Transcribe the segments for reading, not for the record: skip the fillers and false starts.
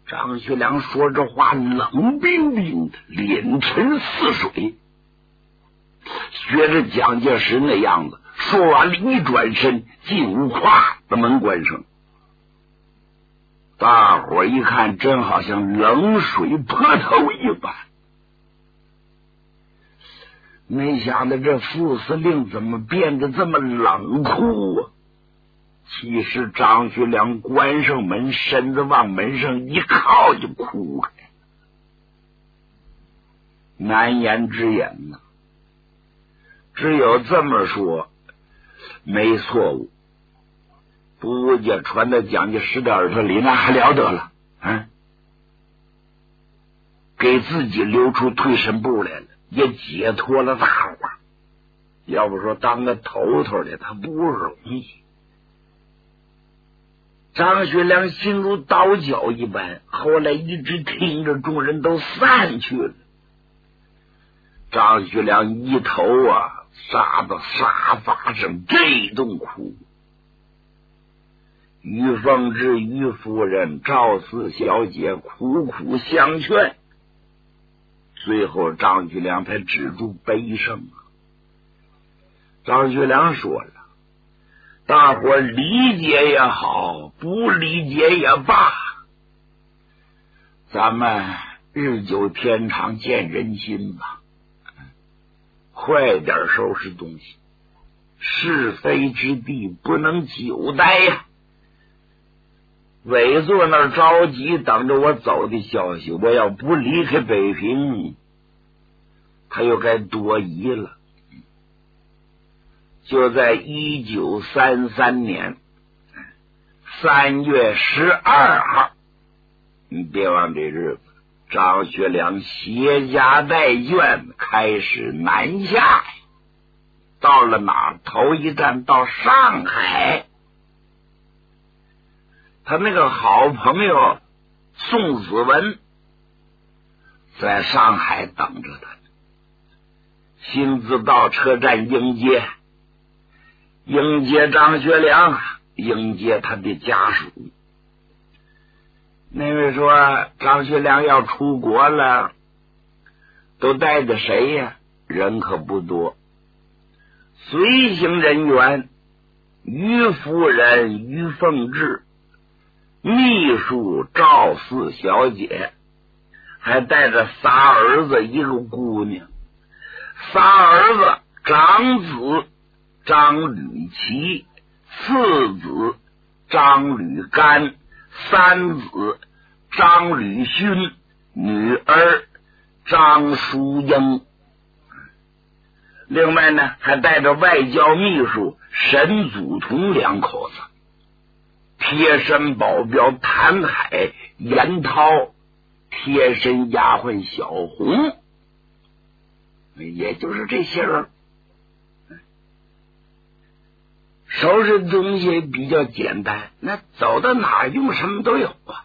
张学良说这话冷冰冰的，脸沉似水，学着蒋介石那样子，说完了一转身进屋，咵的门关上。大伙一看，真好像冷水泼头一般。没想到这副司令怎么变得这么冷酷啊！其实张学良关上门，身子往门上一靠就哭开，难言之隐呐。只有这么说没错误，不家传到蒋介石的耳朵里，那还了得了啊！给自己留出退身步来了，也解脱了大伙。要不说当个头头的他不容易。张学良心如刀绞一般，后来一直听着众人都散去了，张学良一头杀到沙发上这顿哭。于凤至、于夫人、赵四小姐苦苦相劝，最后张学良才止住悲声。张学良说了，大伙理解也好，不理解也罢，咱们日久天长见人心吧，快点收拾东西，是非之地不能久待呀。委座那儿着急等着我走的消息，我要不离开北平，他又该多疑了。就在1933年3月12号，你别忘这日子，张学良携家带眷开始南下，到了哪？头一站到上海。他那个好朋友宋子文在上海等着他，亲自到车站迎接张学良，迎接他的家属。那位说张学良要出国了，都带着谁呀？人可不多，随行人员于夫人于凤至，秘书赵四小姐，还带着仨儿子一个姑娘。仨儿子长子张吕奇，次子张吕干，三子张吕勋，女儿张淑英。另外呢，还带着外交秘书沈祖同两口子，贴身保镖谭海、严涛，贴身丫鬟小红，也就是这些人。收拾东西比较简单，那走到哪儿用什么都有啊。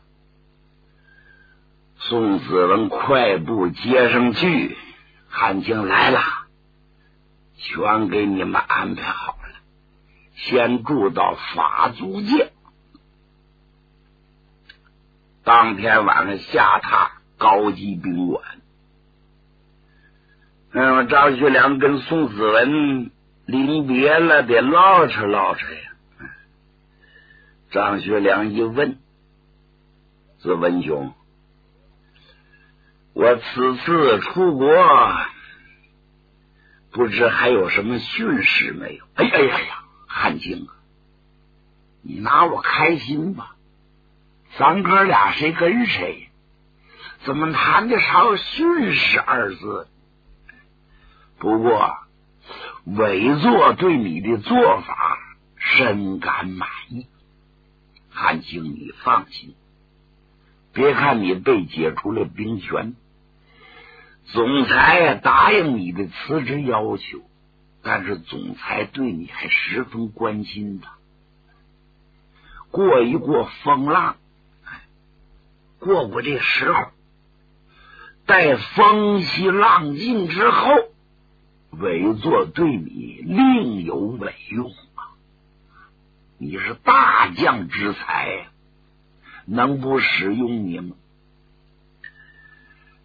宋子文快步接上去，汉卿来了，全给你们安排好了，先住到法租界，当天晚上下榻高级宾馆。张学良跟宋子文临别了，得唠扯唠扯呀。张学良一问，子文兄，我此次出国，不知还有什么训示没有？哎呀，汉卿啊，你拿我开心吧，咱哥俩谁跟谁？怎么谈得上训示二字？不过委座对你的做法深感满意，汉卿你放心，别看你被解除了兵权，总裁答应你的辞职要求，但是总裁对你还十分关心的。过一过风浪，过这时候，待风息浪尽之后，委座对你另有委用啊！你是大将之才，能不使用你吗？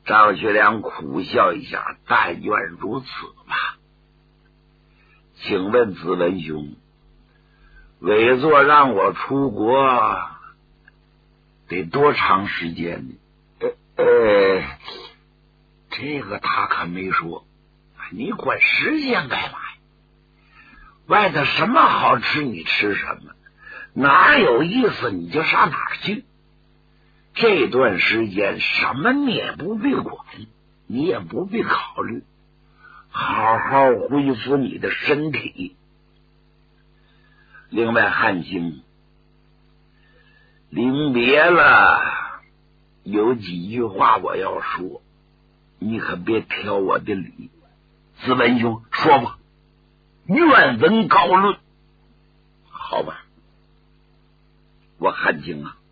张学良苦笑一下，但愿如此吧。请问子文兄，委座让我出国得多长时间呢？这个他可没说。你管时间干嘛呀？外头什么好吃你吃什么，哪有意思你就上哪儿去。这段时间什么你也不必管，你也不必考虑，好好恢复你的身体。另外，汉卿，临别了，有几句话我要说，你可别挑我的理。子文兄，说吧，愿闻高论。好吧，我汉卿啊，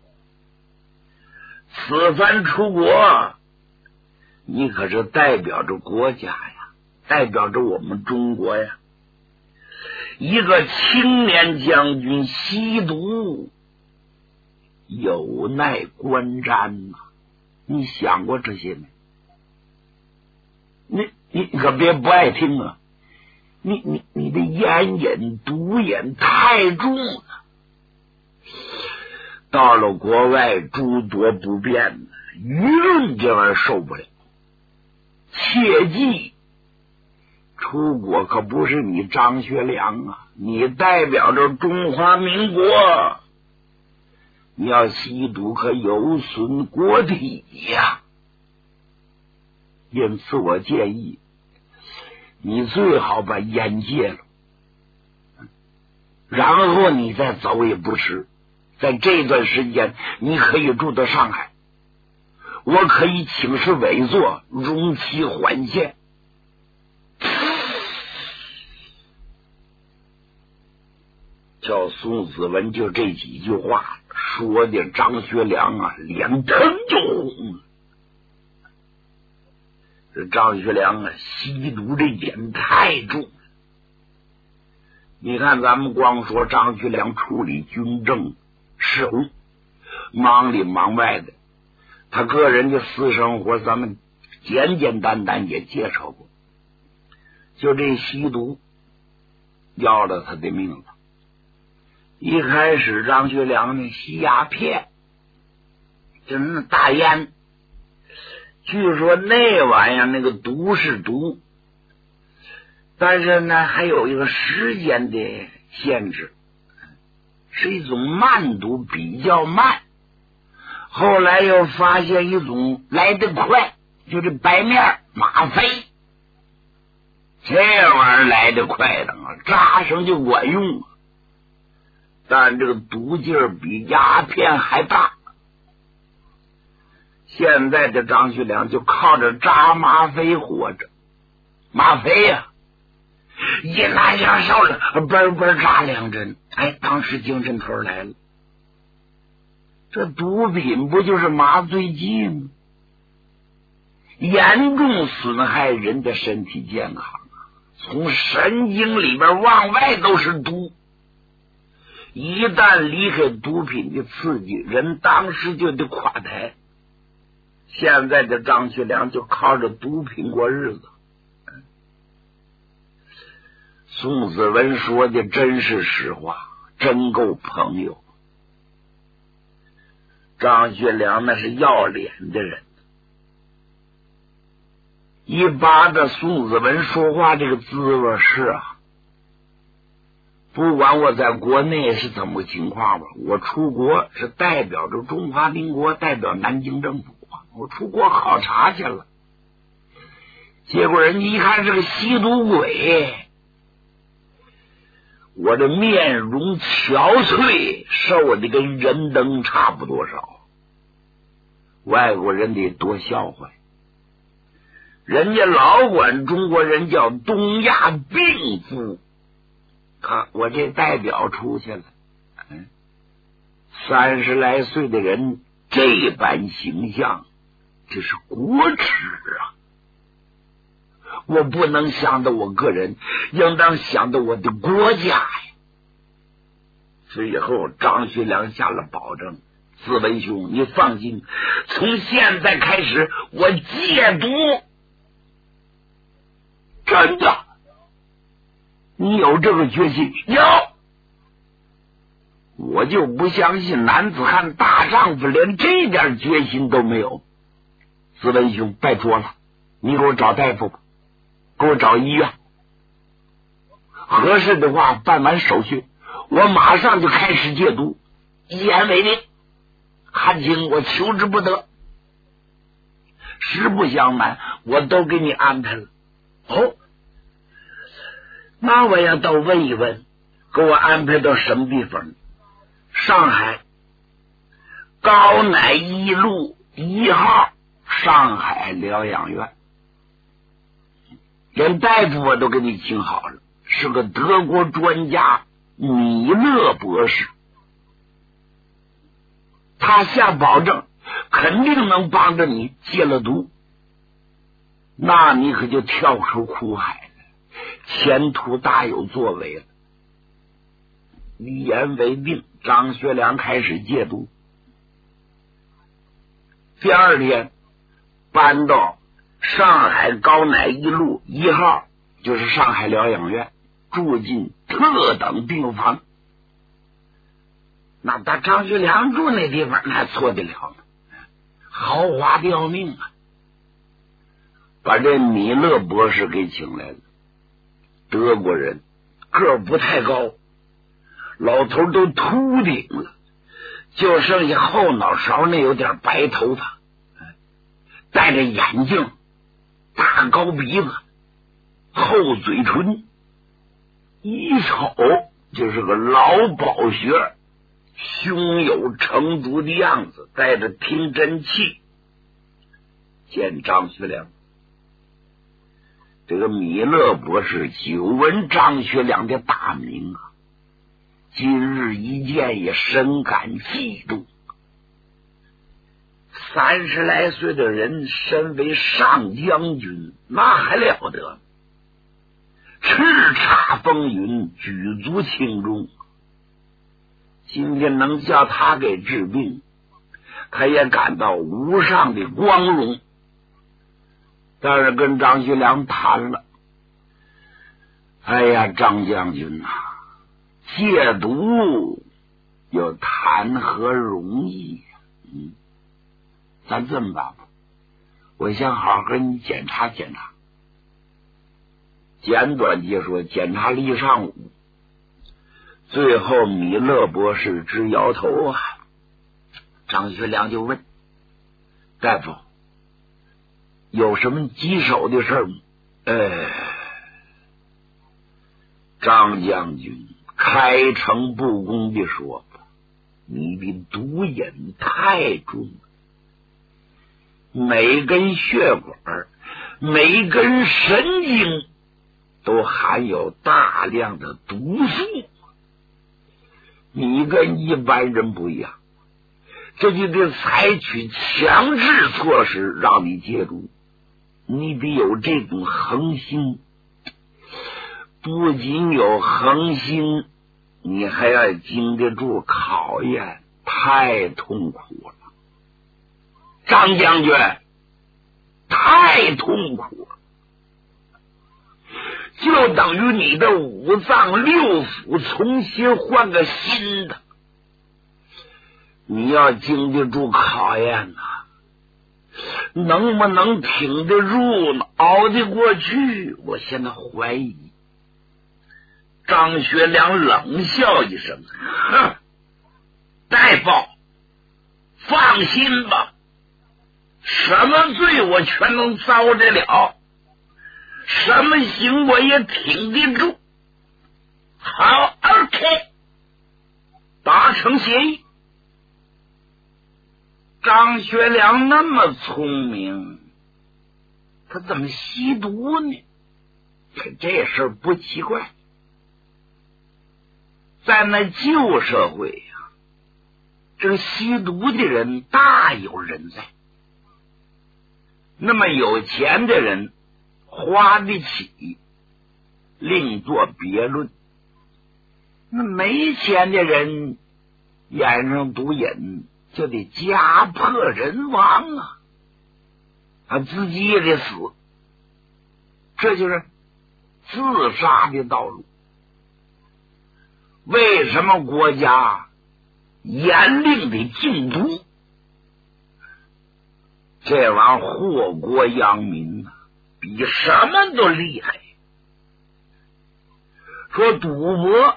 此番出国，你可是代表着国家呀，代表着我们中国呀。一个青年将军吸毒，有奈观瞻呐。你想过这些没？你可别不爱听啊！你的烟瘾毒瘾太重了，到了国外诸多不便，舆论这玩意儿受不了。切记，出国可不是你张学良啊，你代表着中华民国，你要吸毒可有损国体呀。因此我建议你最好把烟戒了，然后你再走也不迟。在这段时间你可以住到上海，我可以请示委座容其缓宪。叫宋子文就这几句话说的张学良啊脸腾就红了。这张学良啊吸毒这瘾太重了。你看咱们光说张学良处理军政事务忙里忙外的，他个人的私生活咱们简简单单也介绍过，就这吸毒要了他的命了。一开始张学良呢吸鸦片，就是那大烟，据说那玩意儿那个毒是毒，但是呢还有一个时间的限制，是一种慢毒，比较慢。后来又发现一种来得快，就是白面吗啡，这玩意儿来得快的啊，扎上就管用，但这个毒劲儿比鸦片还大。现在的张学良就靠着扎吗啡活着，吗啡呀，一拿下手了，嘣嘣扎2针，哎，当时精神头来了。这毒品不就是麻醉剂吗？严重损害人的身体健康啊！从神经里边往外都是毒，一旦离开毒品的刺激，人当时就得垮台。现在的张学良就靠着毒品过日子。宋子文说的真是实话，真够朋友。张学良那是要脸的人，一巴着宋子文说话这个滋味是啊，不管我在国内是怎么情况吧，我出国是代表着中华民国，代表南京政府啊，我出国考察去了，结果人家一看是个吸毒鬼，我的面容憔悴，瘦的跟人灯差不多少。外国人得多笑话，人家老管中国人叫东亚病夫。看我这代表出去了，30来岁的人这般形象，这是国耻啊！我不能想到我个人，应当想到我的国家呀。之后张学良下了保证， 四文兄，你放心，从现在开始我戒毒。真的？你有这个决心？有。我就不相信男子汉大丈夫连这点决心都没有。四文兄，拜托了，你给我找大夫吧，给我找医院，合适的话办完手续，我马上就开始戒毒，一言为定。汉卿，我求之不得。实不相瞒，我都给你安排了。哦，那我要到问一问，给我安排到什么地方？上海高乃一路1号上海疗养院，连大夫我都给你请好了，是个德国专家米勒博士，他下保证肯定能帮着你戒了毒，那你可就跳出苦海了，前途大有作为了。一言为定，张学良开始戒毒。第二天搬到上海高乃一路1号，就是上海疗养院，住进特等病房。那他张学良住那地方，那还错得了呢？豪华的要命啊！把这米勒博士给请来了，德国人，个儿不太高，老头都秃顶了，就剩下后脑勺那有点白头发，戴着眼镜，大高鼻子，厚嘴唇，一瞅就是个老饱学，胸有成竹的样子，带着听真气。见张学良，这个米勒博士久闻张学良的大名啊，今日一见也深感嫉妒。30来岁的人身为上将军，那还了得，叱咤风云，举足轻重。今天能叫他给治病，他也感到无上的光荣。但是跟张学良谈了，哎呀，张将军啊，戒毒又谈何容易呀！咱这么办吧，我先好好跟你检查检查。简短结说，检查了一上午，最后米勒博士直摇头啊。张学良就问大夫，有什么棘手的事吗？张将军开诚布公地说吧，你的毒瘾太重了，每根血管，每根神经都含有大量的毒素，你跟一般人不一样，这就得采取强制措施让你戒毒。你得有这种恒心，不仅有恒心，你还要经得住考验，太痛苦了。张将军，太痛苦了，就等于你的5脏6腑重新换个新的，你要经得住考验啊，能不能挺得住呢？熬得过去？我现在怀疑。张学良冷笑一声，哼，大夫，放心吧，什么罪我全能遭得了，什么刑我也挺得住。好 ，OK， 达成协议。张学良那么聪明，他怎么吸毒呢？这事儿不奇怪，在那旧社会呀，这个吸毒的人大有人在。那么有钱的人花得起，另作别论。那没钱的人染上毒瘾， 就得家破人亡啊，他自己也得死，这就是自杀的道路。为什么国家严令的禁毒？这玩意儿祸国殃民啊，比什么都厉害。说赌博、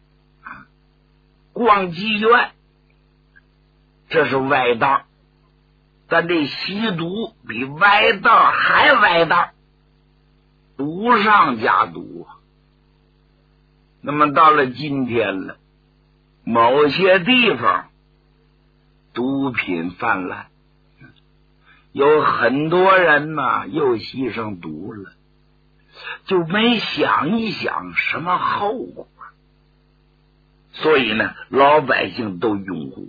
逛妓院，这是歪道，但这吸毒比歪道还歪道，毒上加毒。那么到了今天了，某些地方毒品泛滥，有很多人呢又吸上毒了，就没想一想什么后果，所以呢老百姓都拥护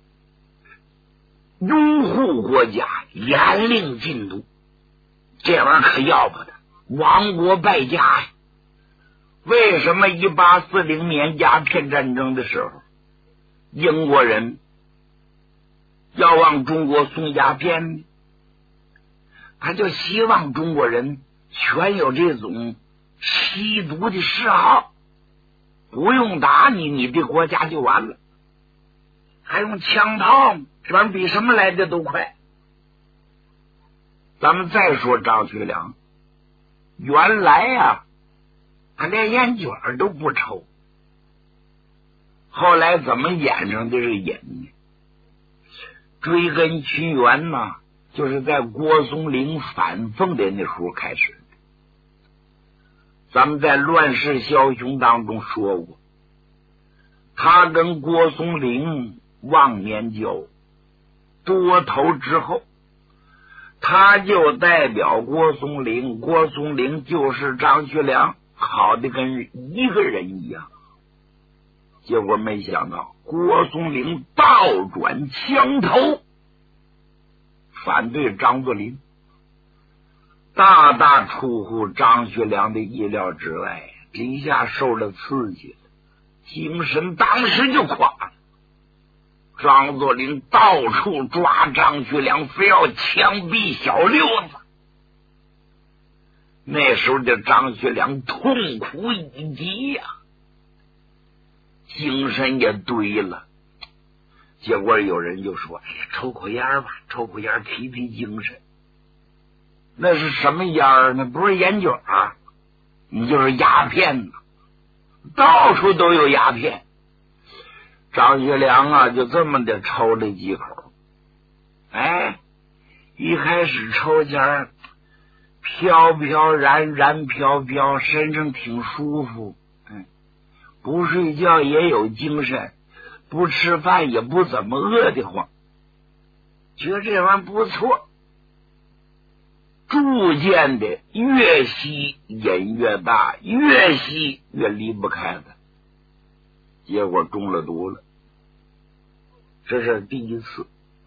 国家严令禁毒，这玩意儿可要不得，亡国败家呀。为什么1840年鸦片战争的时候，英国人要往中国送鸦片呢？他就希望中国人全有这种吸毒的嗜好，不用打你，你的国家就完了，还用枪炮，这玩意儿比什么来的都快。咱们再说张学良，原来啊他连烟卷都不抽，后来怎么演上的是瘾呢？追根寻源呢，就是在郭松龄反奉的那时候开始的。咱们在《乱世枭雄》当中说过，他跟郭松龄忘年交，多头之后，他就代表郭松龄，郭松龄就是张学良，好的跟一个人一样。结果没想到郭松龄倒转枪头，反对张作霖，大大出乎张学良的意料之外，这一下受了刺激了，精神当时就垮了。张作霖到处抓张学良，非要枪毙小六子。那时候的张学良痛苦已极呀，精神也堆了。结果有人就说：“哎呀，抽口烟吧，抽口烟提提精神。”那是什么烟呢？不是烟卷啊，你就是鸦片呢，到处都有鸦片。张学良啊，就这么的抽了几口。哎，一开始抽前飘飘然，然飘飘，身上挺舒服。不睡觉也有精神，不吃饭也不怎么饿得慌，觉得这玩意儿不错。逐渐的越吸瘾越大，越吸越离不开了，结果中了毒了。这是第一次。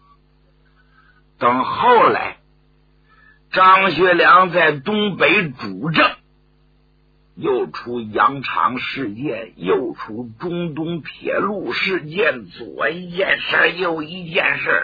等后来张学良在东北主政，又出羊肠事件，又出中东铁路事件，左一件事右一件事，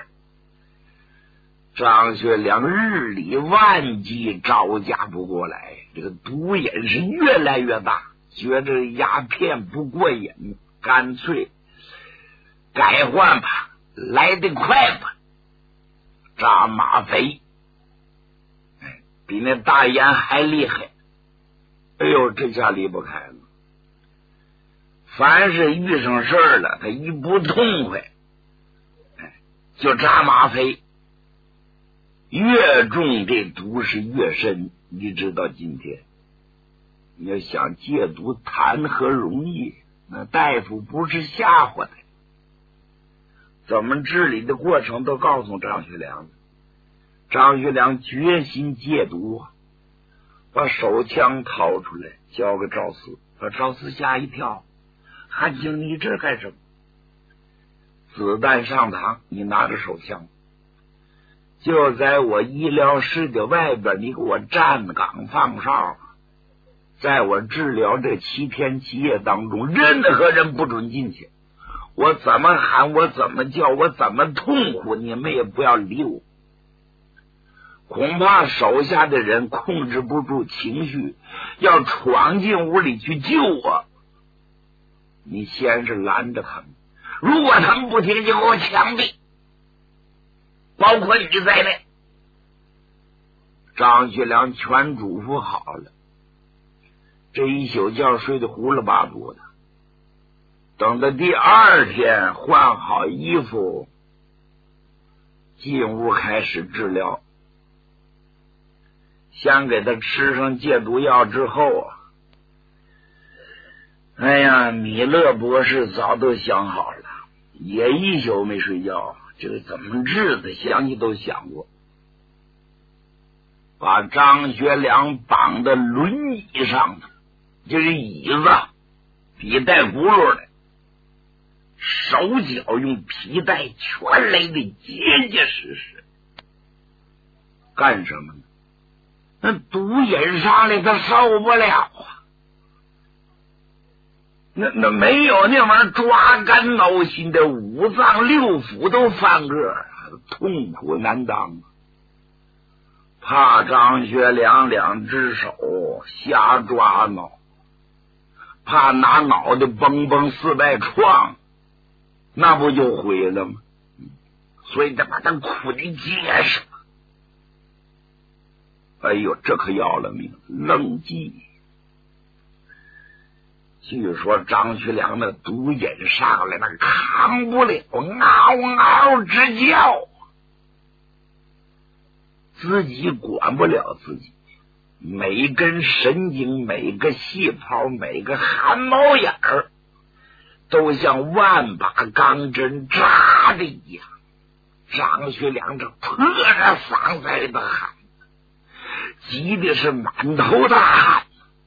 张学良日理万机，招架不过来，这个毒瘾是越来越大，觉得鸦片不过瘾，干脆改换吧，来得快吧，扎吗啡，比那大烟还厉害。哎呦，这下离不开了。凡是遇上事儿了，他一不痛快，就扎吗啡。越重这毒是越深，一直到今天。你要想戒毒，谈何容易？那大夫不是吓唬的，怎么治理的过程都告诉张学良。张学良决心戒毒啊，把手枪掏出来交给赵四，把赵四吓一跳。汉卿，你这干什么？子弹上膛，你拿着手枪，就在我医疗室的外边，你给我站岗放哨。在我治疗这7天7夜当中，任何人不准进去。 我怎么喊，我怎么叫，我怎么痛苦，你们也不要理我。恐怕手下的人控制不住情绪，要闯进屋里去救我。你先是拦着他们，如果他们不听，就给我枪毙，包括你在内。张学良全嘱咐好了，这一宿觉睡得呼噜巴嘟的。等到第二天换好衣服，进屋开始治疗。先给他吃上戒毒药之后啊，哎呀，米勒博士早都想好了，也一宿没睡觉，这个怎么治的，想起都想过。把张学良绑在轮椅上的，就是椅子皮带轱辘的，手脚用皮带全勒得结结实实。干什么呢？那毒瘾上来他受不了啊！那没有那玩意儿抓肝挠心的，五脏六腑都翻个，痛苦难当。怕张学良两只手瞎抓挠，怕拿脑袋蹦蹦400创，那不就毁了吗？所以得把他苦的结实。哎呦，这可要了命，愣记。据说张学良的毒瘾上来，那扛不了，嗷嗷直叫，自己管不了自己，每根神经、每个细胞、每个汗毛眼儿，都像万把钢针扎的一样。张学良这破着嗓子里的喊，急的是满头大汗。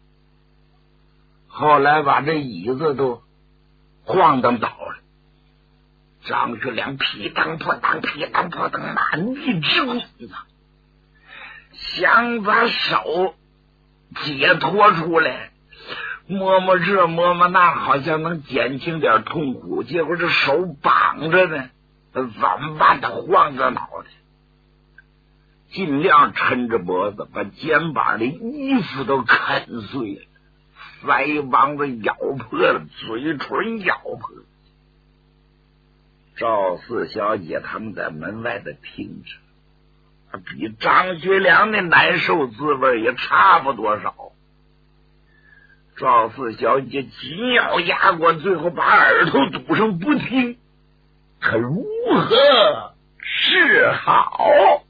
后来把这椅子都晃荡倒了，张学良屁当破当屁当破当，满地直滚呢，想把手解脱出来，摸摸这摸摸那，好像能减轻点痛苦，结果这手绑着呢，怎么办？他晃着脑袋，尽量抻着脖子，把肩膀的衣服都啃碎了，腮帮子咬破了，嘴唇咬破了。赵四小姐他们在门外的听着，比张学良的难受滋味也差不多少。赵四小姐紧咬牙关，最后把耳朵堵上不听，可如何是好？